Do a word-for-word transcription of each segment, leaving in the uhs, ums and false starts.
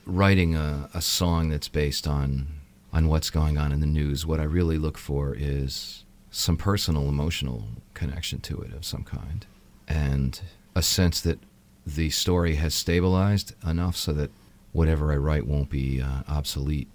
writing a, a song that's based on on what's going on in the news, what I really look for is some personal, emotional connection to it of some kind, and a sense that the story has stabilized enough so that whatever I write won't be uh, obsolete.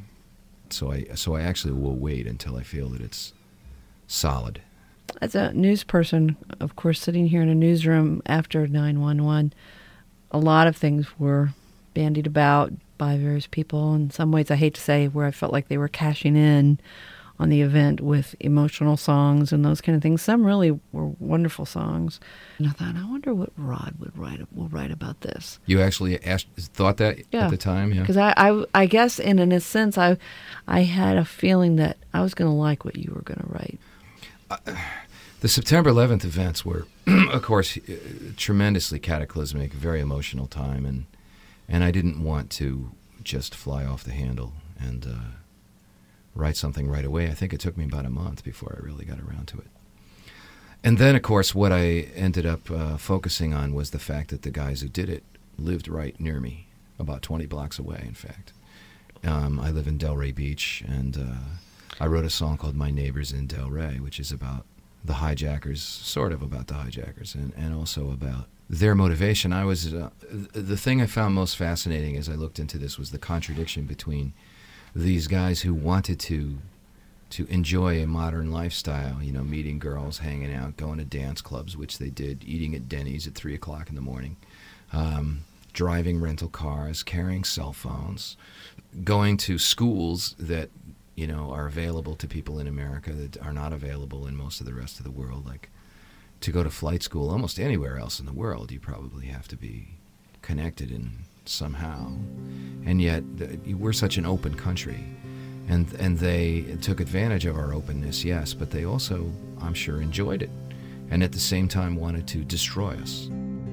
So I so I actually will wait until I feel that it's solid. As a news person, of course, sitting here in a newsroom after nine one one, a lot of things were bandied about by various people. In some ways, I hate to say, where I felt like they were cashing in on the event with emotional songs and those kind of things. Some really were wonderful songs. And I thought, I wonder what Rod would write will write about this. You actually asked, thought that yeah. at the time? Yeah. Because I, I, I guess in, in a sense, I, I had a feeling that I was going to like what you were going to write. Uh, the September eleventh events were, of course, uh, tremendously cataclysmic, very emotional time, and and I didn't want to just fly off the handle and uh, write something right away. I think it took me about a month before I really got around to it. And then, of course, what I ended up uh, focusing on was the fact that the guys who did it lived right near me, about twenty blocks away, in fact. Um, I live in Delray Beach, and uh, I wrote a song called My Neighbors in Delray, which is about the hijackers, sort of about the hijackers, and, and also about their motivation. I was uh, the thing I found most fascinating as I looked into this was the contradiction between these guys who wanted to to enjoy a modern lifestyle, you know, meeting girls, hanging out, going to dance clubs, which they did, eating at Denny's at three o'clock in the morning, um, driving rental cars, carrying cell phones, going to schools that, you know, are available to people in America that are not available in most of the rest of the world. Like, to go to flight school almost anywhere else in the world, you probably have to be connected in somehow. And yet, the, we're such an open country. And and they took advantage of our openness, yes, but they also, I'm sure, enjoyed it, and at the same time wanted to destroy us.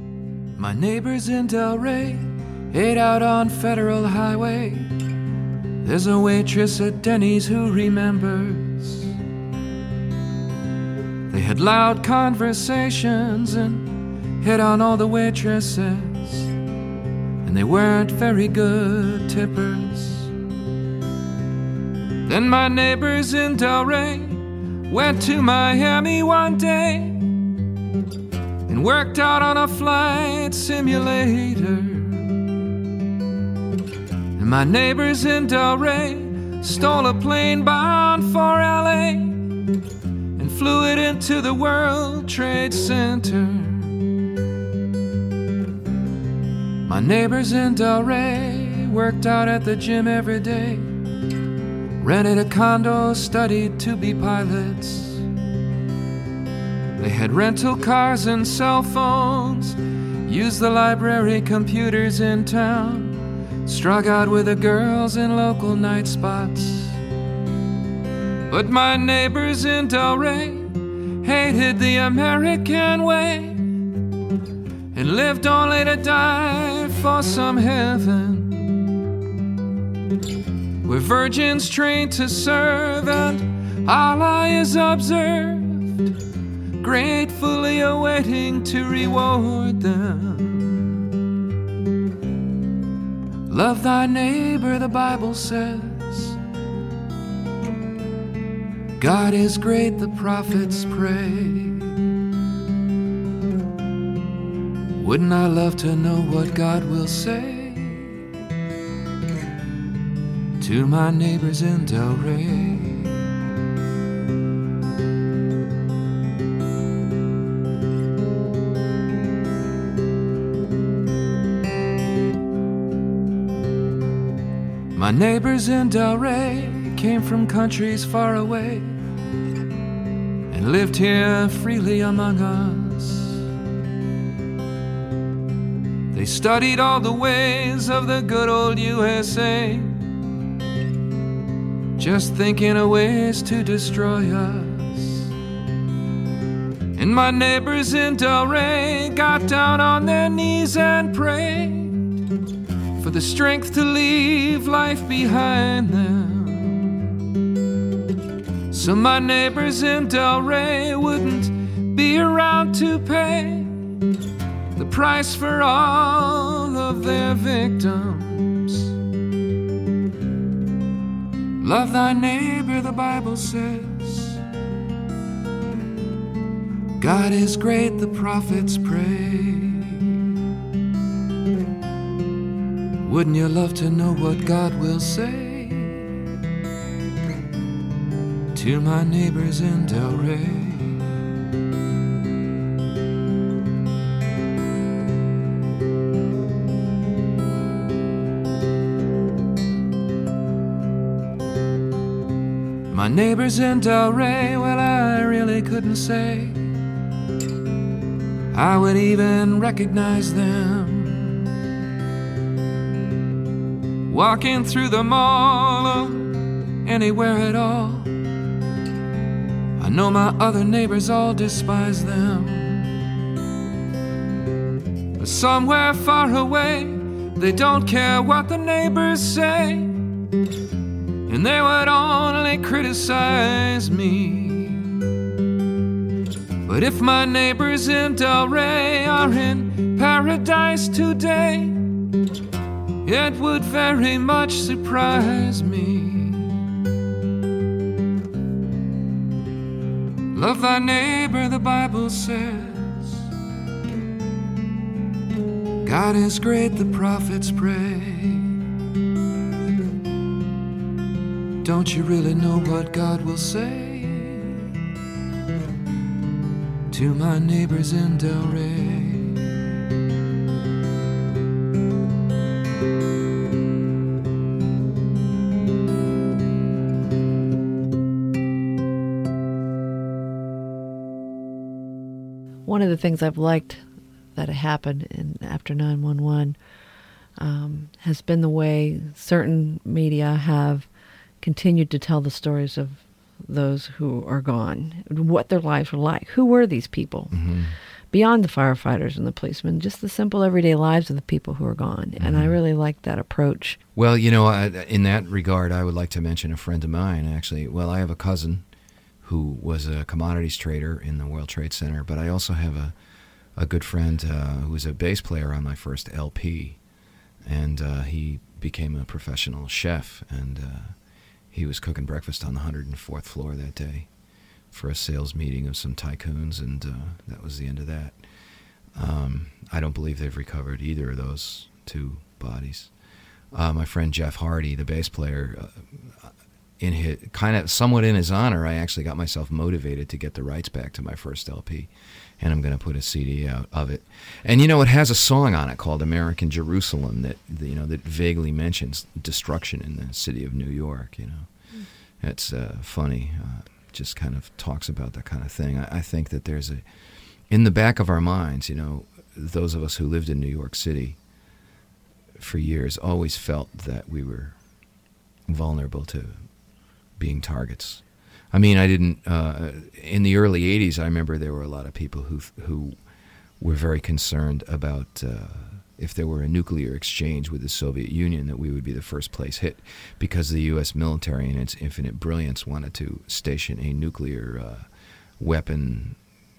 My neighbors in Delray ate out on Federal Highway. There's a waitress at Denny's who remembers. They had loud conversations and hit on all the waitresses, and they weren't very good tippers. Then my neighbors in Delray went to Miami one day and worked out on a flight simulator. And my neighbors in Delray stole a plane bound for L A and flew it into the World Trade Center. My neighbors in Delray worked out at the gym every day, rented a condo, studied to be pilots. They had rental cars and cell phones, used the library computers in town, struck out with the girls in local night spots. But my neighbors in Delray hated the American way and lived only to die for some heaven, where virgins trained to serve and Allah is observed, gratefully awaiting to reward them. Love thy neighbor, the Bible says. God is great, the prophets pray. Wouldn't I love to know what God will say to my neighbors in Delray? My neighbors in Delray came from countries far away and lived here freely among us. They studied all the ways of the good old U S A, just thinking of ways to destroy us. And my neighbors in Delray got down on their knees and prayed for the strength to leave life behind them, so my neighbors in Delray wouldn't be around to pay the price for all of their victims. Love thy neighbor, the Bible says. God is great, the prophets pray. Wouldn't you love to know what God will say to my neighbors in Delray? My neighbors in Delray, well, I really couldn't say I would even recognize them. Walking through the mall or anywhere at all, I know my other neighbors all despise them. But somewhere far away, they don't care what the neighbors say, and they would only criticize me. But if my neighbors in Delray are in paradise today, it would very much surprise me. Love thy neighbor, the Bible says. God is great, the prophets pray. Don't you really know what God will say to my neighbors in Delray? One of the things I've liked that happened in after nine one one um, has been the way certain media have continued to tell the stories of those who are gone, what their lives were like. Who were these people? Mm-hmm. Beyond the firefighters and the policemen, just the simple everyday lives of the people who are gone. Mm-hmm. And I really like that approach. Well, you know, in that regard, I would like to mention a friend of mine, actually. Well, I have a cousin who was a commodities trader in the World Trade Center, but I also have a, a good friend uh, who was a bass player on my first L P, and uh, he became a professional chef, and uh, he was cooking breakfast on the one hundred fourth floor that day for a sales meeting of some tycoons, and uh, that was the end of that. Um, I don't believe they've recovered either of those two bodies. Uh, my friend Jeff Hardy, the bass player, uh, in his, kind of somewhat in his honor, I actually got myself motivated to get the rights back to my first L P, and I'm going to put a C D out of it. And you know, it has a song on it called "American Jerusalem" that you know that vaguely mentions destruction in the city of New York. You know, mm. it's uh, funny. Uh, just kind of talks about that kind of thing. I, I think that there's a, in the back of our minds, you know, those of us who lived in New York City for years always felt that we were vulnerable to being targets. I mean, I didn't, uh, in the early eighties, I remember there were a lot of people who who were very concerned about uh, if there were a nuclear exchange with the Soviet Union, that we would be the first place hit, because the U S military in its infinite brilliance wanted to station a nuclear uh, weapon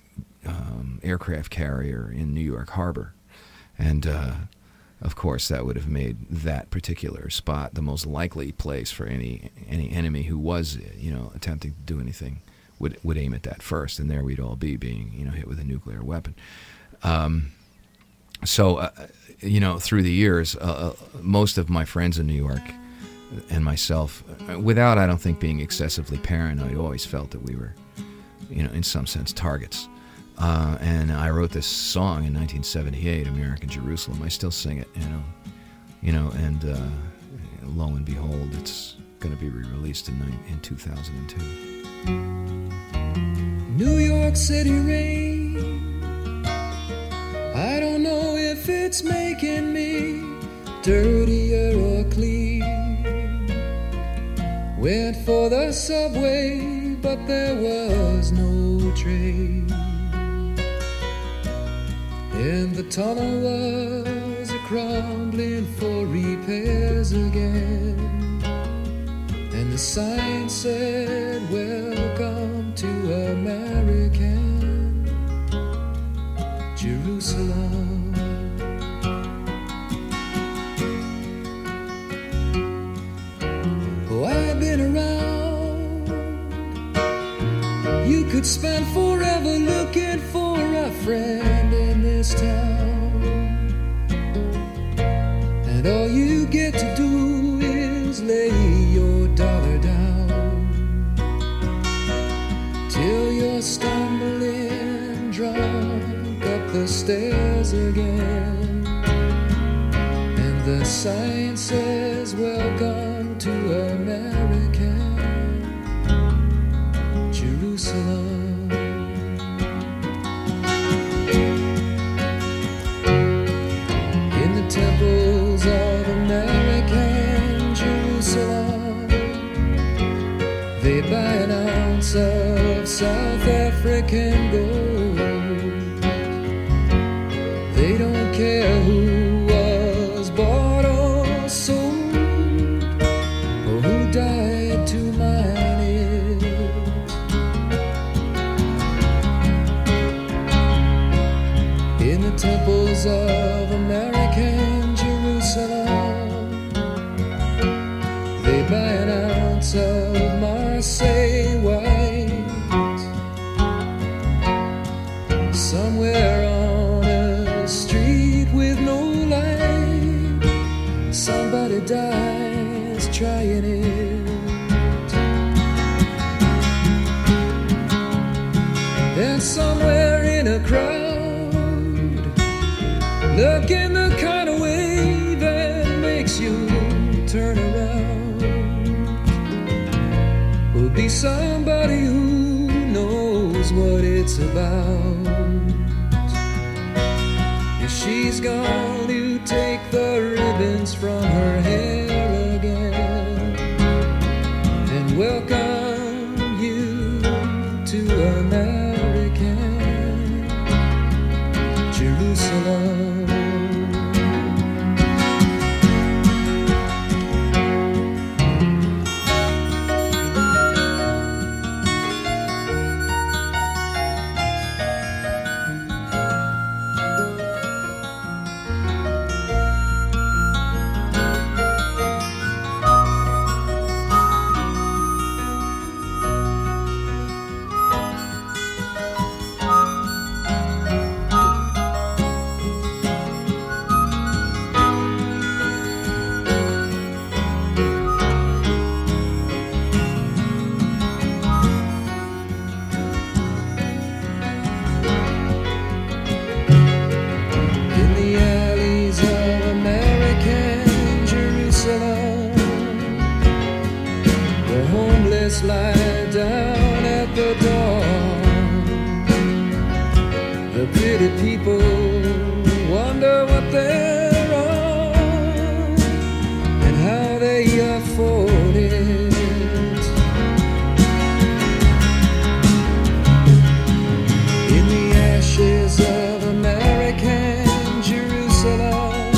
um, aircraft carrier in New York Harbor. And uh, of course, that would have made that particular spot the most likely place for any any enemy who was, you know, attempting to do anything would would aim at that first, and there we'd all be, being, you know, hit with a nuclear weapon. Um, so, uh, you know, through the years, uh, most of my friends in New York and myself, without, I don't think, being excessively paranoid, always felt that we were, you know, in some sense, targets. Uh, and I wrote this song in nineteen seventy-eight, "American Jerusalem." I still sing it, you know, you know, and uh, lo and behold, it's going to be re-released in in two thousand two. New York City rain, I don't know if it's making me dirtier or clean. Went for the subway, but there was no train. And the tunnel was a-crumbling for repairs again. And the sign said, "Welcome to American Jerusalem." Oh, I've been around could spend forever looking for a friend in this town, and all you get to do is lay your dollar down till you're stumbling drunk up the stairs again, and the sign says welcome to American Jerusalem. In the temples of American Jerusalem, they buy an ounce of South African gold. They don't care who was bought or sold, or who died to mine it. In the temples of American Jerusalem, they buy an ounce of Marseille white. Somewhere on a street with no light, somebody dies trying it. And somewhere in a crowd, looking the kind of way that makes you turn around, will be somebody who knows what it's about. And she's going to take the ribbons from her hair again and welcome you to American Jerusalem. Lie down at the dawn. The pretty people wonder what they're on and how they afford it. In the ashes of American Jerusalem,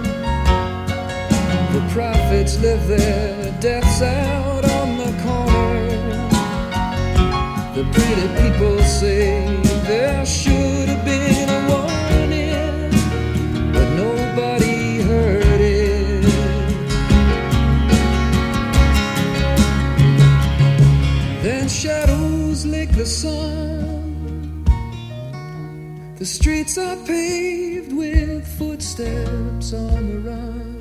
the prophets live their deaths out on the corner. The pretty people say there should have been a warning, but nobody heard it. Then shadows lick the sun. The streets are paved with footsteps on the run.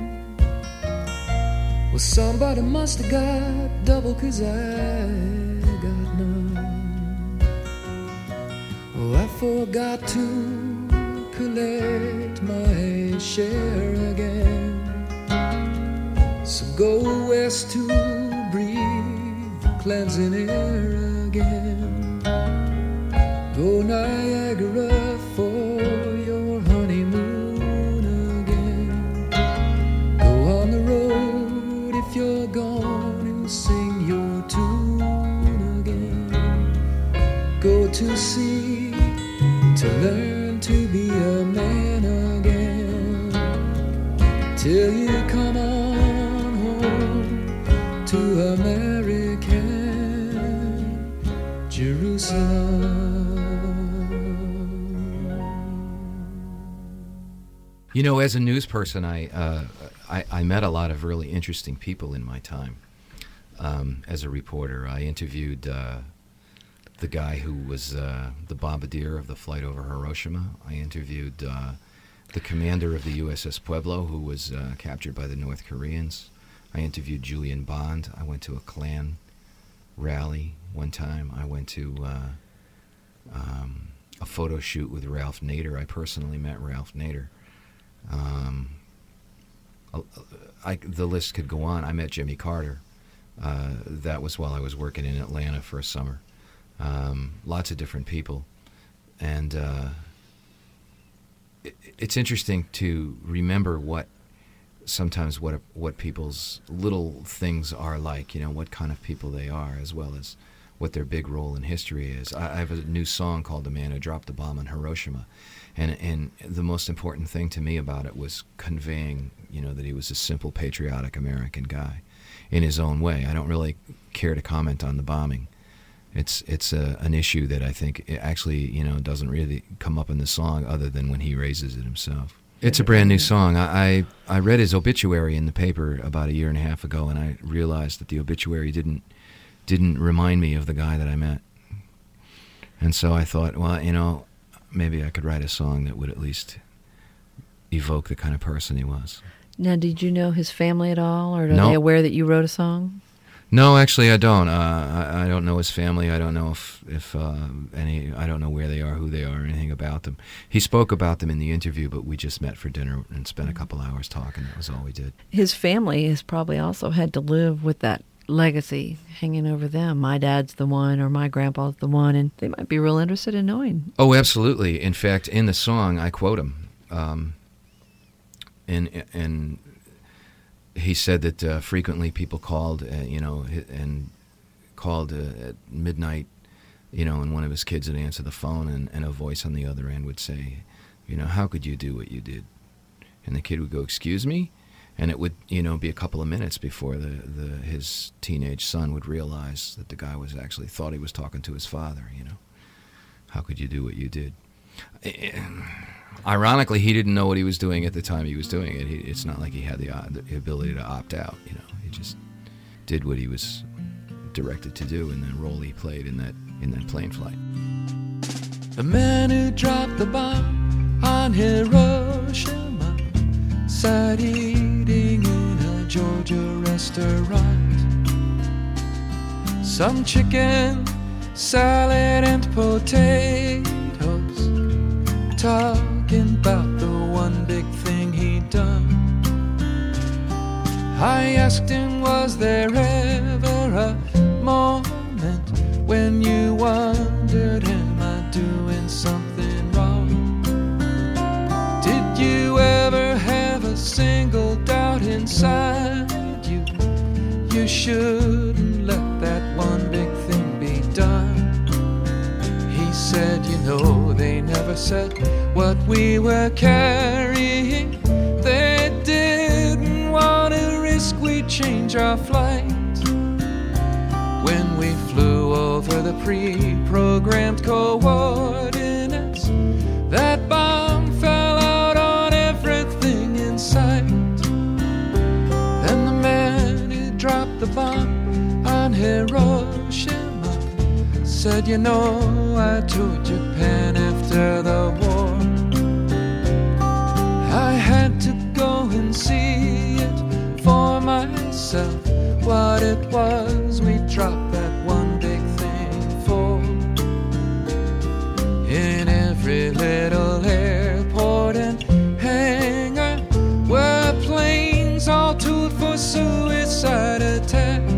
Well, somebody must have got double, 'cause I got none. Oh, I forgot to collect my share again. So go west to breathe cleansing air again. Go Niagara for your honeymoon again. Go on the road if you're going to sing your tune again. Go to sea to learn to be a man again, till you come on home to American Jerusalem. You know, as a news person, I, uh, I I met a lot of really interesting people in my time um, as a reporter. I interviewed uh, the guy who was uh, the bombardier of the flight over Hiroshima. I interviewed uh, the commander of the U S S Pueblo, who was uh, captured by the North Koreans. I interviewed Julian Bond. I went to a Klan rally one time. I went to uh, um, a photo shoot with Ralph Nader. I personally met Ralph Nader. Um, I, the list could go on. I met Jimmy Carter. Uh, that was while I was working in Atlanta for a summer. Um, lots of different people. And uh, it, it's interesting to remember what sometimes what what people's little things are like, you know, what kind of people they are, as well as what their big role in history is. I, I have a new song called "The Man Who Dropped the Bomb on Hiroshima," and and the most important thing to me about it was conveying, you know, that he was a simple, patriotic American guy in his own way. I don't really care to comment on the bombing. It's it's a, an issue that I think it actually, you know, doesn't really come up in the song other than when he raises it himself. It's a brand new song. I, I I read his obituary in the paper about a year and a half ago, and I realized that the obituary didn't didn't remind me of the guy that I met. And so I thought, well, you know, maybe I could write a song that would at least evoke the kind of person he was. Now, did you know his family at all, or are No. they aware that you wrote a song? No, actually, I don't. Uh, I, I don't know his family. I don't know if if uh, any. I don't know where they are, who they are, or anything about them. He spoke about them in the interview, but we just met for dinner and spent a couple hours talking. That was all we did. His family has probably also had to live with that legacy hanging over them. My dad's the one, or my grandpa's the one, and they might be real interested in knowing. Oh, absolutely. In fact, in the song, I quote him. Um, and and. He said that uh, frequently people called, uh, you know, and called uh, at midnight, you know, and one of his kids would answer the phone, and, and a voice on the other end would say, you know, how could you do what you did? And the kid would go, excuse me? And it would, you know, be a couple of minutes before the, the his teenage son would realize that the guy was actually thought he was talking to his father, you know. How could you do what you did? Ironically, he didn't know what he was doing at the time he was doing it. He, it's not like he had the, uh, the ability to opt out, you know. He just did what he was directed to do in the role he played in that in that plane flight. The man who dropped the bomb on Hiroshima sat eating in a Georgia restaurant. Some chicken, salad, and potatoes, talking about the one big thing he'd done. I asked him, was there ever a moment when you wondered, am I doing something wrong? Did you ever have a single doubt inside you? You shouldn't let that one big thing be done. He said, you know, they never said what we were carrying. They didn't want to risk we'd change our flight. When we flew over the pre-programmed coordinates, that bomb fell out on everything in sight. Then the man who dropped the bomb on Hiroshima said, you know, I toured Japan after the war. I had to go and see it for myself, what it was we dropped that one big thing for. In every little airport and hangar were planes all tools for suicide attacks.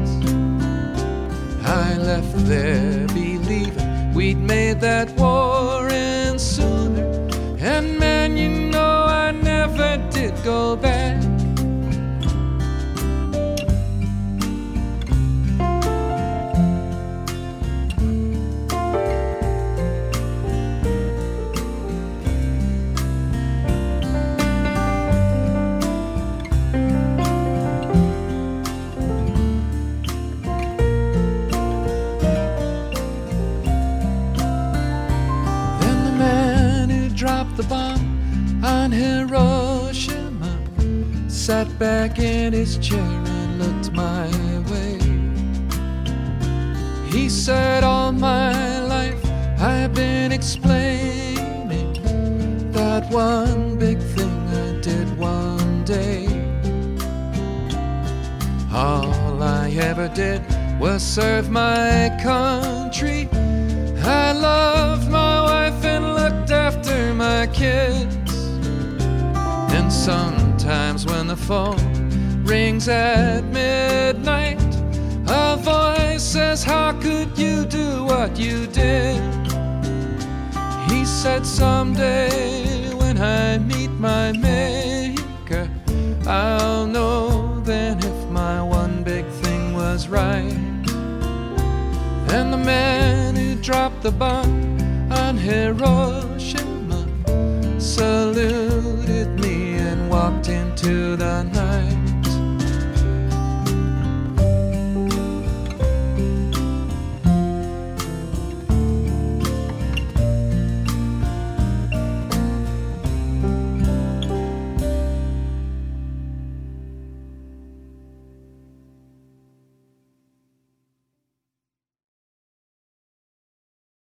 I left there believing we'd made that war end sooner, and man, you know I never did go back. The bomb on Hiroshima sat back in his chair and looked my way. He said, all my life explaining that one big thing I did one day. All I ever did was serve my country. I loved my wife and looked after my kids. And sometimes when the phone rings at midnight, a voice says, how could you do what you did? He said, someday when I meet my maker, I'll know then if my one big thing was right. And the man who dropped the bomb on Hiroshima saluted me and walked into the night.